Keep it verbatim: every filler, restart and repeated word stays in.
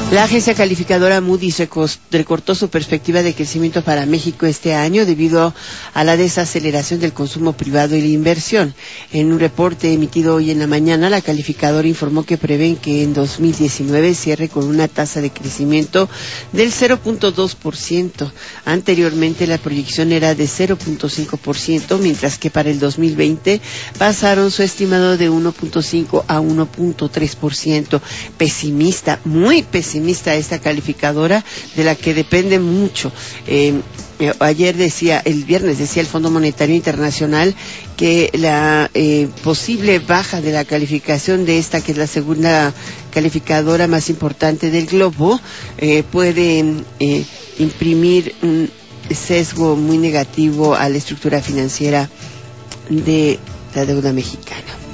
La agencia calificadora Moody's recortó su perspectiva de crecimiento para México este año debido a la desaceleración del consumo privado y la inversión. En un reporte emitido hoy en la mañana, la calificadora informó que prevén que en dos mil diecinueve cierre con una tasa de crecimiento del cero punto dos por ciento. Anteriormente la proyección era de cero punto cinco por ciento, mientras que para el dos mil veinte pasaron su estimado de uno punto cinco a uno punto tres por ciento. Pesimista, muy pesimista. Esta calificadora de la que depende mucho. Eh, eh, ayer decía, el viernes decía el Fondo Monetario Internacional que la eh, posible baja de la calificación de esta, que es la segunda calificadora más importante del globo, eh, puede eh, imprimir un sesgo muy negativo a la estructura financiera de la deuda mexicana.